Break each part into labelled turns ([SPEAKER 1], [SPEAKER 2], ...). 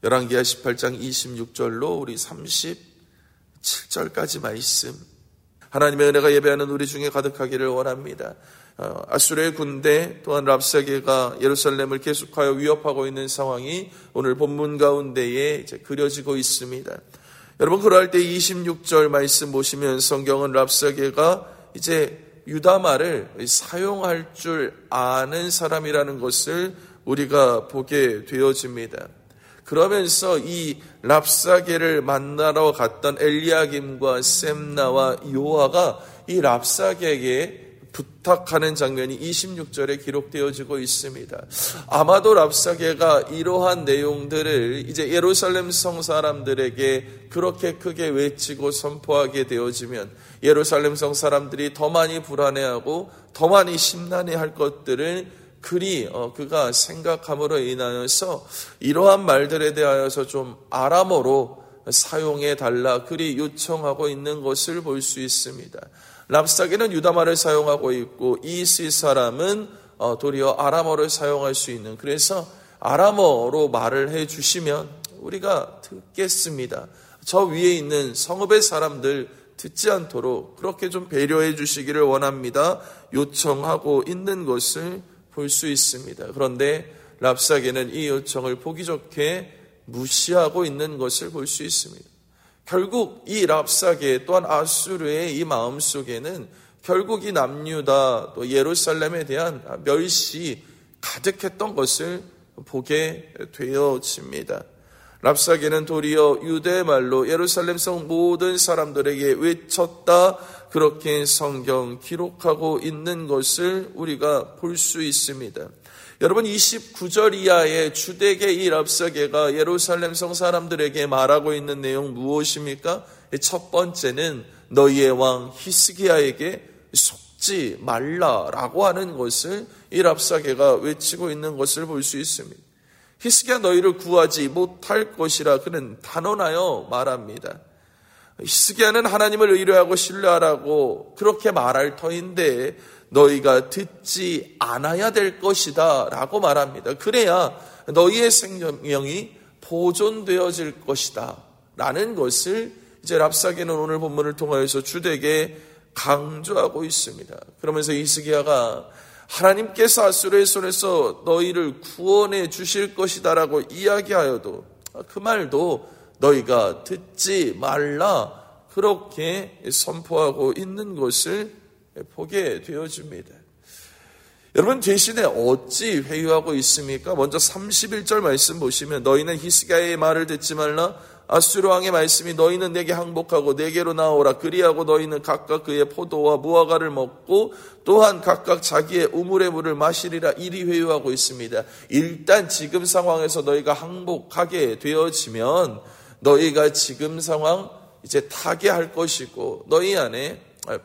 [SPEAKER 1] 열왕기하 18장 26절로 우리 37절까지 말씀, 하나님의 은혜가 예배하는 우리 중에 가득하기를 원합니다. 아수르의 군대 또한 랍사게가 예루살렘을 계속하여 위협하고 있는 상황이 오늘 본문 가운데에 이제 그려지고 있습니다. 여러분, 그럴 때 26절 말씀 보시면 성경은 랍사게가 이제 유다말을 사용할 줄 아는 사람이라는 것을 우리가 보게 되어집니다. 그러면서 이 랍사게를 만나러 갔던 엘리야김과 셈나와 요아가 이 랍사게에게 부탁하는 장면이 26절에 기록되어지고 있습니다. 아마도 랍사게가 이러한 내용들을 이제 예루살렘 성 사람들에게 그렇게 크게 외치고 선포하게 되어지면 예루살렘 성 사람들이 더 많이 불안해하고 더 많이 심란해할 것들을 그가 생각함으로 인하여서 이러한 말들에 대하여서 좀 아람어로 사용해 달라 그리 요청하고 있는 것을 볼 수 있습니다. 랍사게는 유다말을 사용하고 있고 이 세 사람은 도리어 아람어를 사용할 수 있는, 그래서 아람어로 말을 해 주시면 우리가 듣겠습니다. 저 위에 있는 성읍의 사람들 듣지 않도록 그렇게 좀 배려해 주시기를 원합니다. 요청하고 있는 것을 볼 수 있습니다. 그런데 랍사게는 이 요청을 보기 좋게 무시하고 있는 것을 볼 수 있습니다. 결국 이 랍사게 또한 아수르의 이 마음속에는 결국 이 남유다 또 예루살렘에 대한 멸시 가득했던 것을 보게 되어집니다. 랍사게는 도리어 유대 말로 예루살렘 성 모든 사람들에게 외쳤다, 그렇게 성경 기록하고 있는 것을 우리가 볼 수 있습니다. 여러분, 29절 이하의 주덱의 이 랍사게가 예루살렘 성 사람들에게 말하고 있는 내용 무엇입니까? 첫 번째는 너희의 왕 히스기야에게 속지 말라라고 하는 것을 이 랍사게가 외치고 있는 것을 볼 수 있습니다. 히스기야 너희를 구하지 못할 것이라 그는 단언하여 말합니다. 히스기야는 하나님을 의뢰하고 신뢰하라고 그렇게 말할 터인데 너희가 듣지 않아야 될 것이다 라고 말합니다. 그래야 너희의 생명이 보존되어질 것이다 라는 것을 이제 랍사게는 오늘 본문을 통하여서 주덱에 강조하고 있습니다. 그러면서 히스기야가 하나님께서 아수르의 손에서 너희를 구원해 주실 것이다 라고 이야기하여도 그 말도 너희가 듣지 말라 그렇게 선포하고 있는 것을 보게 되어집니다. 여러분, 대신에 어찌 회유하고 있습니까? 먼저 31절 말씀 보시면 너희는 히스기야의 말을 듣지 말라. 아수르 왕의 말씀이 너희는 내게 항복하고 내게로 나오라. 그리하고 너희는 각각 그의 포도와 무화과를 먹고 또한 각각 자기의 우물의 물을 마시리라. 이리 회유하고 있습니다. 일단 지금 상황에서 너희가 항복하게 되어지면 너희가 지금 상황 이제 타개할 것이고 너희 안에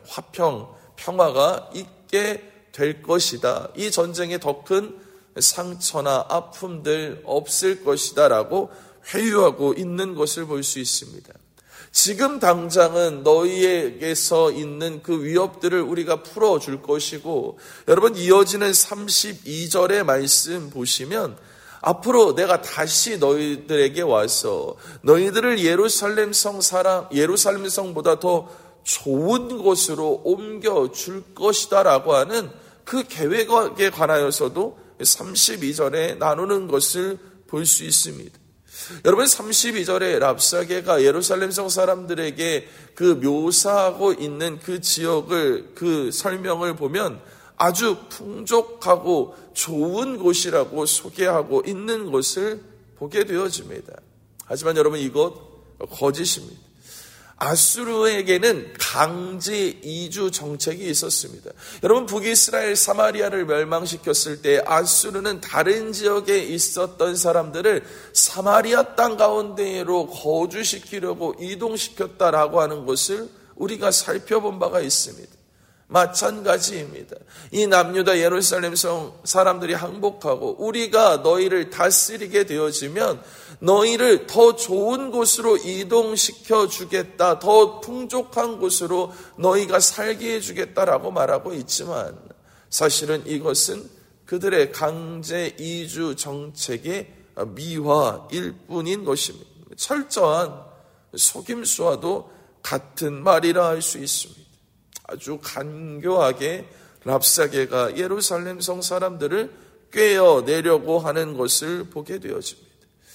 [SPEAKER 1] 평화가 있게 될 것이다. 이 전쟁에 더 큰 상처나 아픔들 없을 것이다 라고 회유하고 있는 것을 볼 수 있습니다. 지금 당장은 너희에게서 있는 그 위협들을 우리가 풀어줄 것이고, 여러분 이어지는 32절의 말씀 보시면 앞으로 내가 다시 너희들에게 와서 너희들을 예루살렘 성보다 더 좋은 곳으로 옮겨줄 것이다 라고 하는 그 계획에 관하여서도 32절에 나누는 것을 볼 수 있습니다. 여러분, 32절에 랍사게가 예루살렘 성 사람들에게 그 묘사하고 있는 그 지역을, 그 설명을 보면 아주 풍족하고 좋은 곳이라고 소개하고 있는 것을 보게 되어집니다. 하지만 여러분, 이것 거짓입니다. 아수르에게는 강제 이주 정책이 있었습니다. 여러분, 북이스라엘 사마리아를 멸망시켰을 때 아수르는 다른 지역에 있었던 사람들을 사마리아 땅 가운데로 거주시키려고 이동시켰다라고 하는 것을 우리가 살펴본 바가 있습니다. 마찬가지입니다. 이 남유다 예루살렘 성 사람들이 항복하고 우리가 너희를 다스리게 되어지면 너희를 더 좋은 곳으로 이동시켜 주겠다, 더 풍족한 곳으로 너희가 살게 해주겠다라고 말하고 있지만 사실은 이것은 그들의 강제 이주 정책의 미화일 뿐인 것입니다. 철저한 속임수와도 같은 말이라 할 수 있습니다. 아주 간교하게 랍사게가 예루살렘 성 사람들을 꿰어내려고 하는 것을 보게 되어집니다.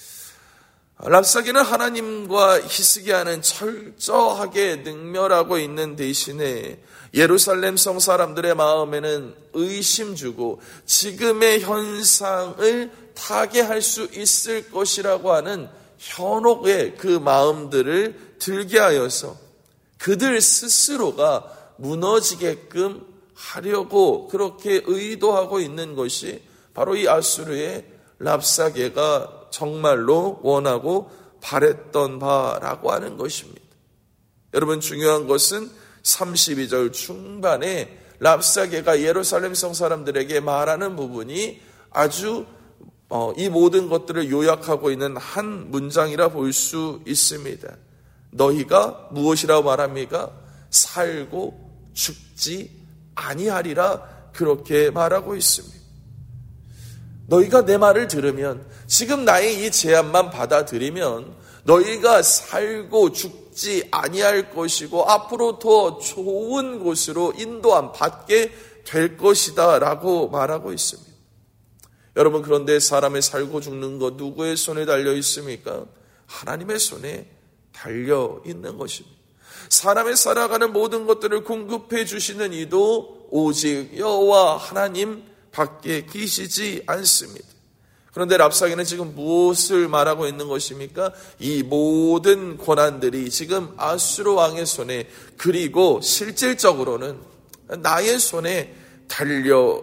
[SPEAKER 1] 랍사게는 하나님과 히스기야는 철저하게 능멸하고 있는 대신에 예루살렘 성 사람들의 마음에는 의심 주고 지금의 현상을 타개할 수 있을 것이라고 하는 현혹의 그 마음들을 들게 하여서 그들 스스로가 무너지게끔 하려고 그렇게 의도하고 있는 것이 바로 이 아수르의 랍사게가 정말로 원하고 바랬던 바라고 하는 것입니다. 여러분, 중요한 것은 32절 중반에 랍사게가 예루살렘 성 사람들에게 말하는 부분이 아주 이 모든 것들을 요약하고 있는 한 문장이라 볼 수 있습니다. 너희가 무엇이라고 말합니까? 살고 죽지 아니하리라 그렇게 말하고 있습니다. 너희가 내 말을 들으면, 지금 나의 이 제안만 받아들이면 너희가 살고 죽지 아니할 것이고 앞으로 더 좋은 곳으로 인도함 받게 될 것이다 라고 말하고 있습니다. 여러분, 그런데 사람의 살고 죽는 것 누구의 손에 달려 있습니까? 하나님의 손에 달려 있는 것입니다. 사람의 살아가는 모든 것들을 공급해 주시는 이도 오직 여호와 하나님 밖에 계시지 않습니다. 그런데 랍사게는 지금 무엇을 말하고 있는 것입니까? 이 모든 고난들이 지금 아수르 왕의 손에, 그리고 실질적으로는 나의 손에 달려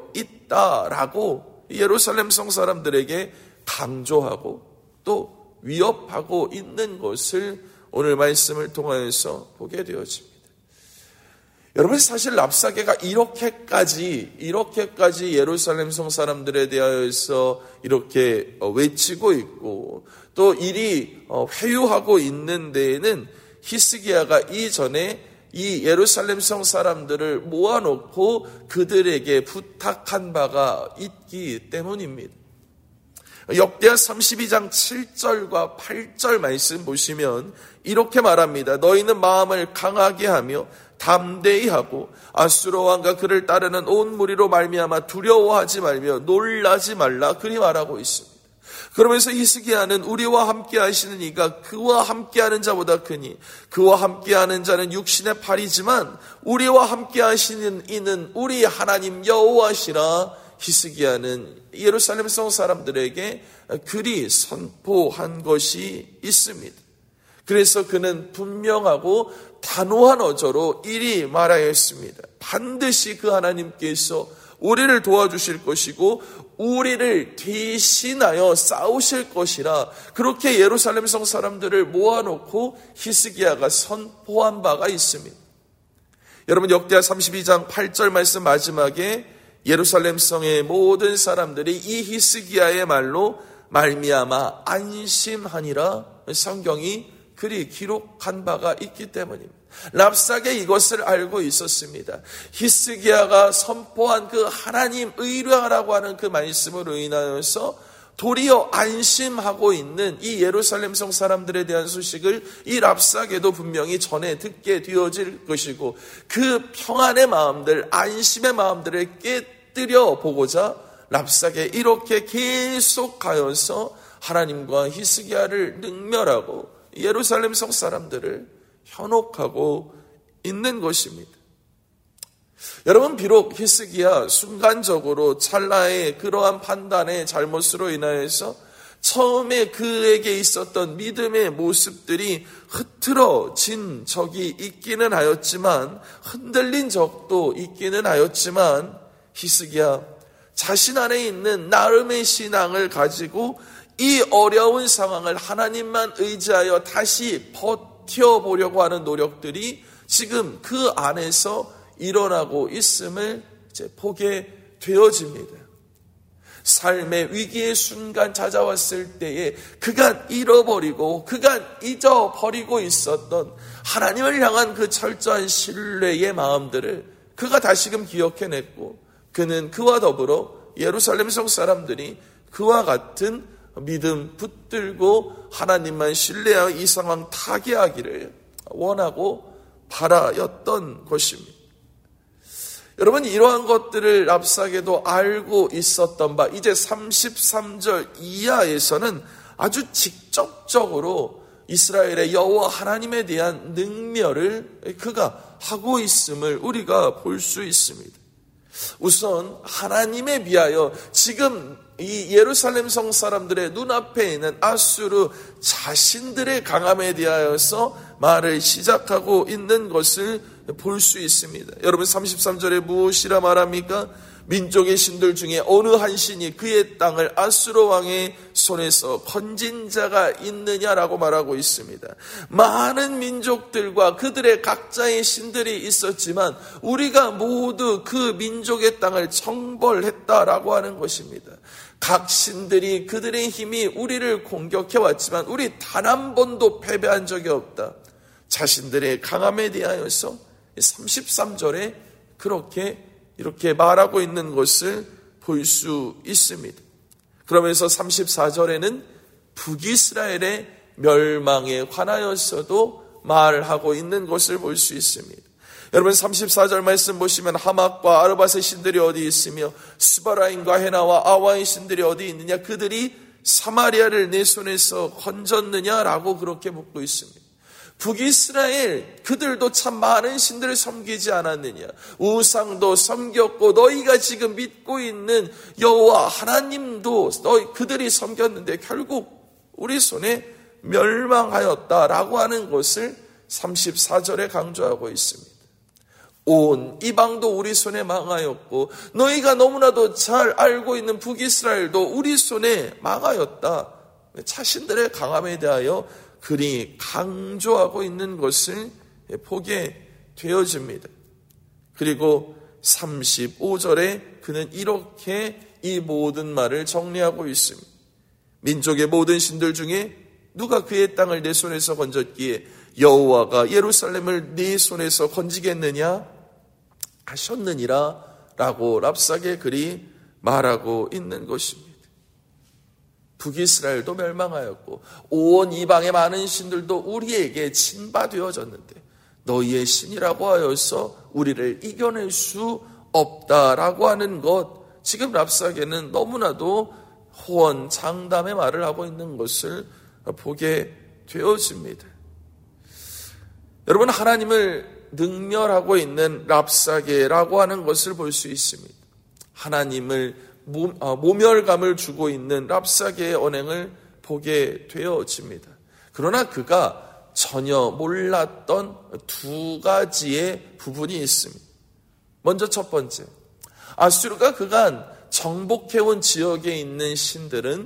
[SPEAKER 1] 있다라고 예루살렘 성 사람들에게 강조하고 또 위협하고 있는 것을 오늘 말씀을 통하여서 보게 되어집니다. 여러분, 사실 랍사게가 이렇게까지 예루살렘 성 사람들에 대하여서 이렇게 외치고 있고 또 일이 회유하고 있는 데에는 히스기야가 이전에 이 예루살렘 성 사람들을 모아놓고 그들에게 부탁한 바가 있기 때문입니다. 역대하 32장 7절과 8절 말씀 보시면 이렇게 말합니다. 너희는 마음을 강하게 하며 담대히 하고 아수르 왕과 그를 따르는 온 무리로 말미암아 두려워하지 말며 놀라지 말라, 그리 말하고 있습니다. 그러면서 히스기야는 우리와 함께 하시는 이가 그와 함께하는 자보다 크니 그와 함께하는 자는 육신의 팔이지만 우리와 함께 하시는 이는 우리 하나님 여호와시라 히스기야는 예루살렘 성 사람들에게 그리 선포한 것이 있습니다. 그래서 그는 분명하고 단호한 어조로 이리 말하였습니다. 반드시 그 하나님께서 우리를 도와주실 것이고 우리를 대신하여 싸우실 것이라, 그렇게 예루살렘 성 사람들을 모아놓고 히스기야가 선포한 바가 있습니다. 여러분, 역대하 32장 8절 말씀 마지막에 예루살렘 성의 모든 사람들이 이 히스기야의 말로 말미암아 안심하니라 성경이 그리 기록한 바가 있기 때문입니다. 랍사게 이것을 알고 있었습니다. 히스기야가 선포한 그 하나님 의뢰하라고 하는 그 말씀으로 인하여서 도리어 안심하고 있는 이 예루살렘 성 사람들에 대한 소식을 이 랍사게도 분명히 전해 듣게 되어질 것이고, 그 평안의 마음들, 안심의 마음들을 깨뜨려 보고자 랍사게 이렇게 계속하여서 하나님과 히스기야를 능멸하고 예루살렘 성 사람들을 현혹하고 있는 것입니다. 여러분, 비록 히스기야 순간적으로 찰나의 그러한 판단의 잘못으로 인하여서 처음에 그에게 있었던 믿음의 모습들이 흐트러진 적이 있기는 하였지만, 흔들린 적도 있기는 하였지만, 히스기야 자신 안에 있는 나름의 신앙을 가지고 이 어려운 상황을 하나님만 의지하여 다시 버텨보려고 하는 노력들이 지금 그 안에서 일어나고 있음을 이제 보게 되어집니다. 삶의 위기의 순간 찾아왔을 때에 그간 잃어버리고 그간 잊어버리고 있었던 하나님을 향한 그 철저한 신뢰의 마음들을 그가 다시금 기억해냈고, 그는 그와 더불어 예루살렘 성 사람들이 그와 같은 믿음 붙들고 하나님만 신뢰하여 이 상황 타개하기를 원하고 바라였던 것입니다. 여러분, 이러한 것들을 랍사게도 알고 있었던 바, 이제 33절 이하에서는 아주 직접적으로 이스라엘의 여호와 하나님에 대한 능멸을 그가 하고 있음을 우리가 볼 수 있습니다. 우선 하나님에 비하여 지금 이 예루살렘 성 사람들의 눈앞에 있는 아수르 자신들의 강함에 대하여서 말을 시작하고 있는 것을 볼 수 있습니다. 여러분, 33절에 무엇이라 말합니까? 민족의 신들 중에 어느 한 신이 그의 땅을 아수르 왕의 손에서 건진 자가 있느냐라고 말하고 있습니다. 많은 민족들과 그들의 각자의 신들이 있었지만 우리가 모두 그 민족의 땅을 청벌했다라고 하는 것입니다. 각 신들이 그들의 힘이 우리를 공격해 왔지만 우리 단 한 번도 패배한 적이 없다. 자신들의 강함에 대하여서 33절에 이렇게 말하고 있는 것을 볼 수 있습니다. 그러면서 34절에는 북이스라엘의 멸망에 관하여서도 말하고 있는 것을 볼 수 있습니다. 여러분, 34절 말씀 보시면 하막과 아르밧의 신들이 어디 있으며 스바라임과 헤나와 아와의 신들이 어디 있느냐, 그들이 사마리아를 내 손에서 건졌느냐라고 그렇게 묻고 있습니다. 북이스라엘, 그들도 참 많은 신들을 섬기지 않았느냐? 우상도 섬겼고 너희가 지금 믿고 있는 여호와 하나님도 그들이 섬겼는데 결국 우리 손에 멸망하였다라고 하는 것을 34절에 강조하고 있습니다. 온 이방도 우리 손에 망하였고 너희가 너무나도 잘 알고 있는 북이스라엘도 우리 손에 망하였다. 자신들의 강함에 대하여 그리 강조하고 있는 것을 보게 되어집니다. 그리고 35절에 그는 이렇게 이 모든 말을 정리하고 있습니다. 민족의 모든 신들 중에 누가 그의 땅을 내 손에서 건졌기에 여호와가 예루살렘을 네 손에서 건지겠느냐 하셨느니라 라고 랍사게 그리 말하고 있는 것입니다. 북이스라엘도 멸망하였고 온 이방의 많은 신들도 우리에게 침바되어졌는데 너희의 신이라고 하여서 우리를 이겨낼 수 없다라고 하는 것, 지금 랍사게는 너무나도 호언장담의 말을 하고 있는 것을 보게 되어집니다. 여러분, 하나님을 능멸하고 있는 랍사게라고 하는 것을 볼 수 있습니다. 하나님을 모멸감을 주고 있는 랍사게의 언행을 보게 되어집니다. 그러나 그가 전혀 몰랐던 두 가지의 부분이 있습니다. 먼저 첫 번째, 아수르가 그간 정복해온 지역에 있는 신들은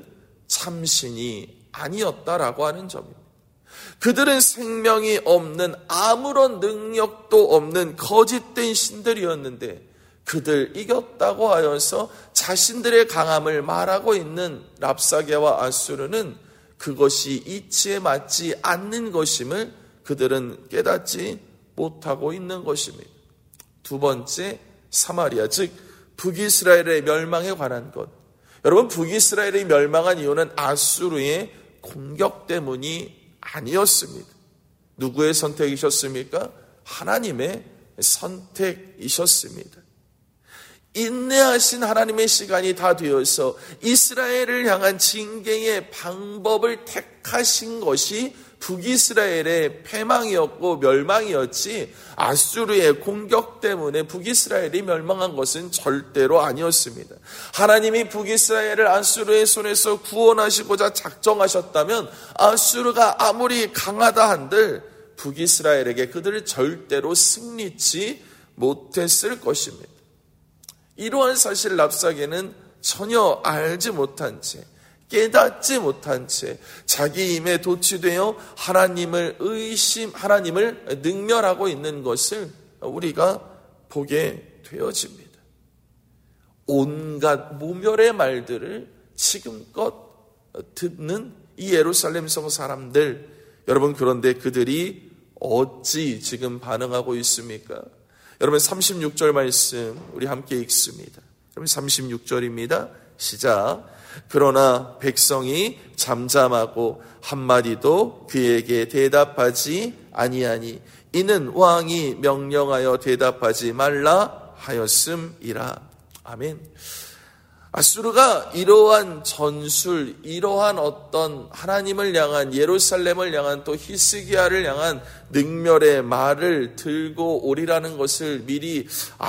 [SPEAKER 1] 참신이 아니었다라고 하는 점입니다. 그들은 생명이 없는, 아무런 능력도 없는 거짓된 신들이었는데 그들 이겼다고 하여서 자신들의 강함을 말하고 있는 랍사게와 아수르는 그것이 이치에 맞지 않는 것임을 그들은 깨닫지 못하고 있는 것입니다. 두 번째, 사마리아, 즉 북이스라엘의 멸망에 관한 것. 여러분, 북이스라엘이 멸망한 이유는 아수르의 공격 때문이 아니었습니다. 누구의 선택이셨습니까? 하나님의 선택이셨습니다. 인내하신 하나님의 시간이 다 되어서 이스라엘을 향한 징계의 방법을 택하신 것이 북이스라엘의 패망이었고 멸망이었지, 아수르의 공격 때문에 북이스라엘이 멸망한 것은 절대로 아니었습니다. 하나님이 북이스라엘을 아수르의 손에서 구원하시고자 작정하셨다면 아수르가 아무리 강하다 한들 북이스라엘에게 그들을 절대로 승리치 못했을 것입니다. 이러한 사실 랍사게는 전혀 알지 못한 채, 깨닫지 못한 채 자기 힘에 도취되어 하나님을 능멸하고 있는 것을 우리가 보게 되어집니다. 온갖 모멸의 말들을 지금껏 듣는 이 예루살렘 성 사람들, 여러분, 그런데 그들이 어찌 지금 반응하고 있습니까? 여러분, 36절 말씀 우리 함께 읽습니다. 여러분, 36절입니다. 시작. 그러나 백성이 잠잠하고 한마디도 그에게 대답하지 아니하니 이는 왕이 명령하여 대답하지 말라 하였음이라. 아멘. 아수르가 이러한 전술, 이러한 어떤 하나님을 향한, 예루살렘을 향한, 또 히스기야를 향한 능멸의 말을 들고 오리라는 것을 미리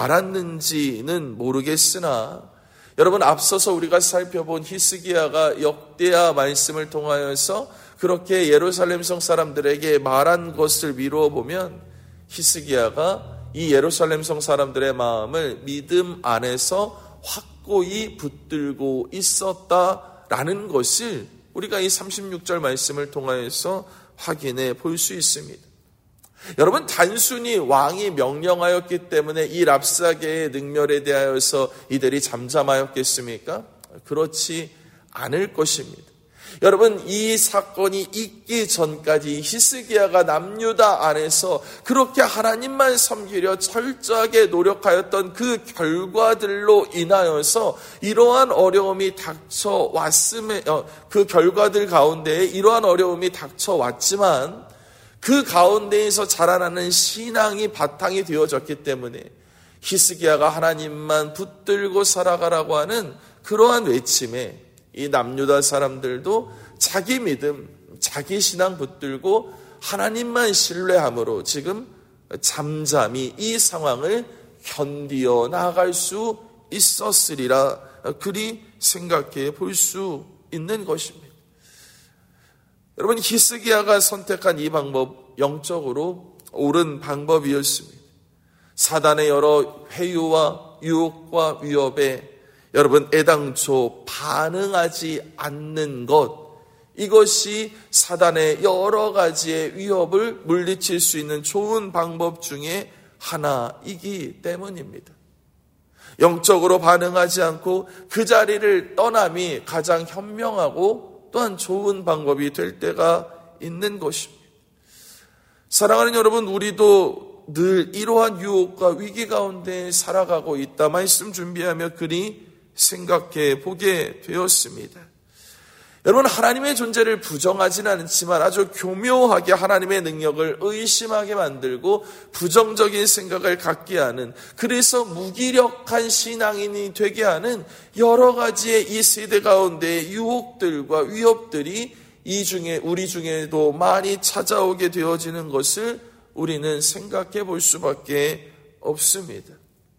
[SPEAKER 1] 알았는지는 모르겠으나, 여러분, 앞서서 우리가 살펴본 히스기야가 역대하 말씀을 통하여서 그렇게 예루살렘 성 사람들에게 말한 것을 미루어 보면 히스기야가 이 예루살렘 성 사람들의 마음을 믿음 안에서 확고히 붙들고 있었다라는 것을 우리가 이 36절 말씀을 통하여서 확인해 볼 수 있습니다. 여러분, 단순히 왕이 명령하였기 때문에 이 랍사게의 능멸에 대하여서 이들이 잠잠하였겠습니까? 그렇지 않을 것입니다. 여러분, 이 사건이 있기 전까지 히스기야가 남유다 안에서 그렇게 하나님만 섬기려 철저하게 노력하였던 그 결과들로 인하여서 이러한 어려움이 닥쳐왔음에, 그 결과들 가운데 이러한 어려움이 닥쳐왔지만 그 가운데에서 자라나는 신앙이 바탕이 되어졌기 때문에 히스기야가 하나님만 붙들고 살아가라고 하는 그러한 외침에 이 남유다 사람들도 자기 믿음, 자기 신앙 붙들고 하나님만 신뢰함으로 지금 잠잠히 이 상황을 견디어 나아갈 수 있었으리라 그리 생각해 볼 수 있는 것입니다. 여러분, 히스기야가 선택한 이 방법, 영적으로 옳은 방법이었습니다. 사단의 여러 회유와 유혹과 위협에 여러분, 애당초 반응하지 않는 것, 이것이 사단의 여러 가지의 위협을 물리칠 수 있는 좋은 방법 중에 하나이기 때문입니다. 영적으로 반응하지 않고 그 자리를 떠남이 가장 현명하고 또한 좋은 방법이 될 때가 있는 것입니다. 사랑하는 여러분, 우리도 늘 이러한 유혹과 위기 가운데 살아가고 있다 말씀 준비하며 그리 생각해 보게 되었습니다. 여러분, 하나님의 존재를 부정하지는 않지만 아주 교묘하게 하나님의 능력을 의심하게 만들고 부정적인 생각을 갖게 하는, 그래서 무기력한 신앙인이 되게 하는 여러 가지의 이 세대 가운데의 유혹들과 위협들이 우리 중에도 많이 찾아오게 되어지는 것을 우리는 생각해 볼 수밖에 없습니다.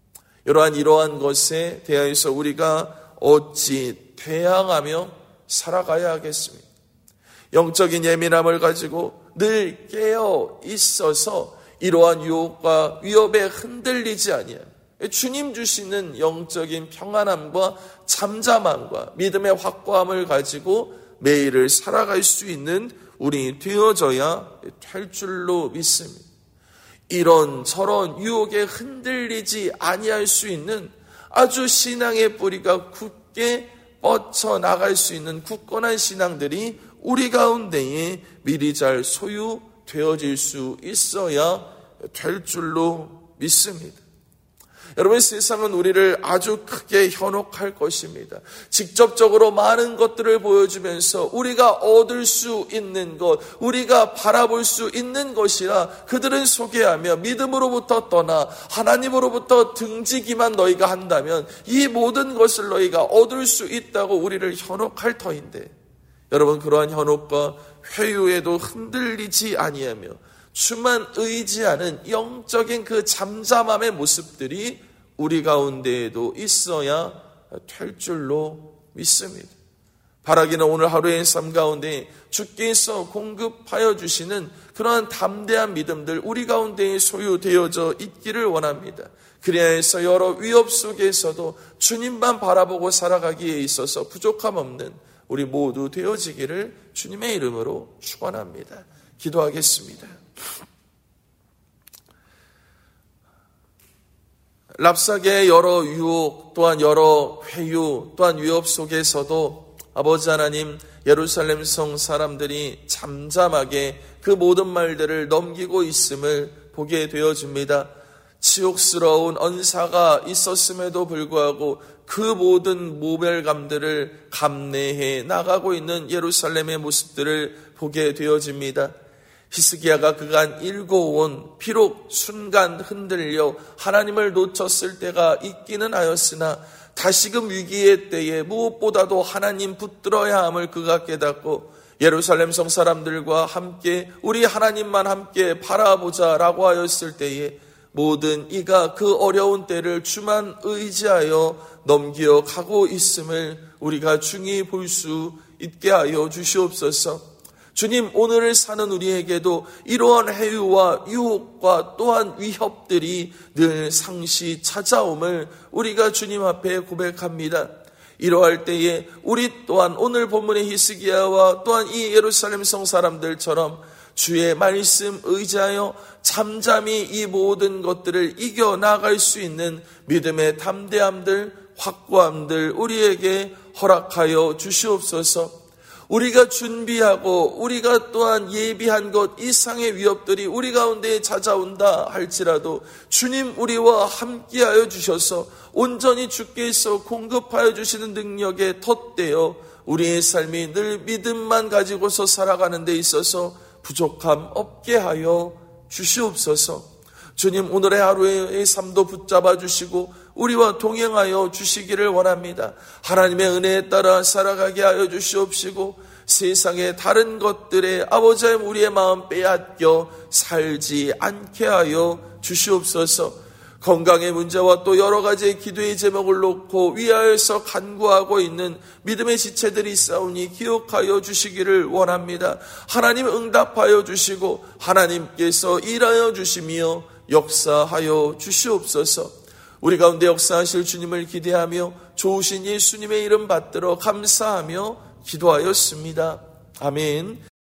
[SPEAKER 1] 이러한 것에 대하여서 우리가 어찌 대항하며 살아가야 하겠습니까? 영적인 예민함을 가지고 늘 깨어 있어서 이러한 유혹과 위협에 흔들리지 아니하며 주님 주시는 영적인 평안함과 잠잠함과 믿음의 확고함을 가지고 매일을 살아갈 수 있는 우리 되어져야 될 줄로 믿습니다. 이런저런 유혹에 흔들리지 아니할 수 있는 아주 신앙의 뿌리가 굳게 뻗쳐나갈 수 있는 굳건한 신앙들이 우리 가운데에 미리 잘 소유되어질 수 있어야 될 줄로 믿습니다. 여러분, 세상은 우리를 아주 크게 현혹할 것입니다. 직접적으로 많은 것들을 보여주면서 우리가 얻을 수 있는 것, 우리가 바라볼 수 있는 것이라 그들은 소개하며 믿음으로부터 떠나 하나님으로부터 등지기만 너희가 한다면 이 모든 것을 너희가 얻을 수 있다고 우리를 현혹할 터인데, 여러분, 그러한 현혹과 회유에도 흔들리지 아니하며 주만 의지하는 영적인 그 잠잠함의 모습들이 우리 가운데에도 있어야 될 줄로 믿습니다. 바라기는 오늘 하루의 삶 가운데 주께서 공급하여 주시는 그러한 담대한 믿음들 우리 가운데에 소유되어져 있기를 원합니다. 그래야 해서 여러 위협 속에서도 주님만 바라보고 살아가기에 있어서 부족함 없는 우리 모두 되어지기를 주님의 이름으로 축원합니다. 기도하겠습니다. 랍사게의 여러 유혹, 또한 여러 회유, 또한 위협 속에서도 아버지 하나님, 예루살렘 성 사람들이 잠잠하게 그 모든 말들을 넘기고 있음을 보게 되어집니다. 치욕스러운 언사가 있었음에도 불구하고 그 모든 모멸감들을 감내해 나가고 있는 예루살렘의 모습들을 보게 되어집니다. 히스기야가 그간 일궈온 비록 순간 흔들려 하나님을 놓쳤을 때가 있기는 하였으나 다시금 위기의 때에 무엇보다도 하나님 붙들어야 함을 그가 깨닫고 예루살렘 성 사람들과 함께 우리 하나님만 함께 바라보자라고 하였을 때에 모든 이가 그 어려운 때를 주만 의지하여 넘겨가고 있음을 우리가 중히 볼 수 있게 하여 주시옵소서. 주님, 오늘을 사는 우리에게도 이러한 해유와 유혹과 또한 위협들이 늘 상시 찾아옴을 우리가 주님 앞에 고백합니다. 이러할 때에 우리 또한 오늘 본문의 히스기야와 또한 이 예루살렘 성 사람들처럼 주의 말씀 의지하여 잠잠히 이 모든 것들을 이겨나갈 수 있는 믿음의 담대함들, 확고함들 우리에게 허락하여 주시옵소서. 우리가 준비하고 우리가 또한 예비한 것 이상의 위협들이 우리 가운데 찾아온다 할지라도 주님 우리와 함께하여 주셔서 온전히 주께서 공급하여 주시는 능력에 덧대어 우리의 삶이 늘 믿음만 가지고서 살아가는 데 있어서 부족함 없게 하여 주시옵소서. 주님, 오늘의 하루의 삶도 붙잡아 주시고 우리와 동행하여 주시기를 원합니다. 하나님의 은혜에 따라 살아가게 하여 주시옵시고 세상의 다른 것들에 아버지 우리의 마음 빼앗겨 살지 않게 하여 주시옵소서. 건강의 문제와 또 여러 가지의 기도의 제목을 놓고 위하여서 간구하고 있는 믿음의 지체들이 있사오니 기억하여 주시기를 원합니다. 하나님 응답하여 주시고 하나님께서 일하여 주시며 역사하여 주시옵소서. 우리 가운데 역사하실 주님을 기대하며 좋으신 예수님의 이름 받들어 감사하며 기도하였습니다. 아멘.